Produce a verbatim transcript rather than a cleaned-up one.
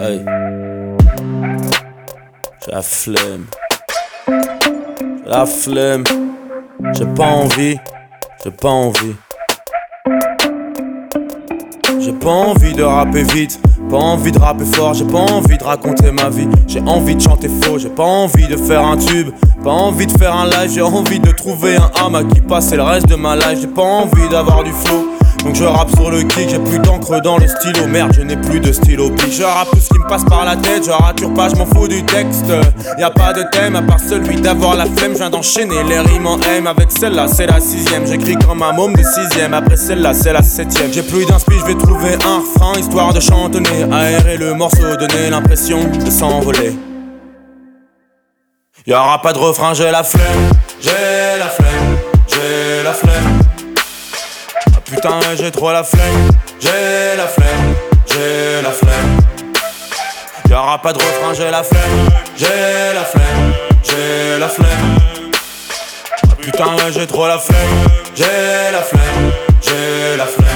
Hey. J'ai la flemme. J'ai la flemme. J'ai pas envie. J'ai pas envie. J'ai pas envie de rapper vite, pas envie de rapper fort, j'ai pas envie de raconter ma vie, j'ai envie de chanter faux, j'ai pas envie de faire un tube, pas envie de faire un live, j'ai envie de trouver un hamac qui passe le reste de ma life, j'ai pas envie d'avoir du flow. Donc je rappe sur le kick, j'ai plus d'encre dans le stylo. Merde, je n'ai plus de stylo pique. Je rappe tout ce qui me passe par la tête, je rature pas, je m'en fous du texte. Y'a pas de thème à part celui d'avoir la flemme. Je viens d'enchaîner les rimes en M. Avec celle-là c'est la sixième. J'écris comme un môme des sixièmes. Après celle-là c'est la septième. J'ai plus d'inspi, je vais trouver un refrain histoire de chantonner, aérer le morceau, donner l'impression de s'envoler. Y'aura pas de refrain, j'ai la flemme. J'ai la flemme, j'ai la flemme. Putain j'ai trop la flemme, j'ai la flemme, j'ai la flemme. Y'aura pas de refrain, j'ai la flemme, j'ai la flemme, j'ai la flemme. Putain j'ai trop la flemme, j'ai la flemme, j'ai la flemme.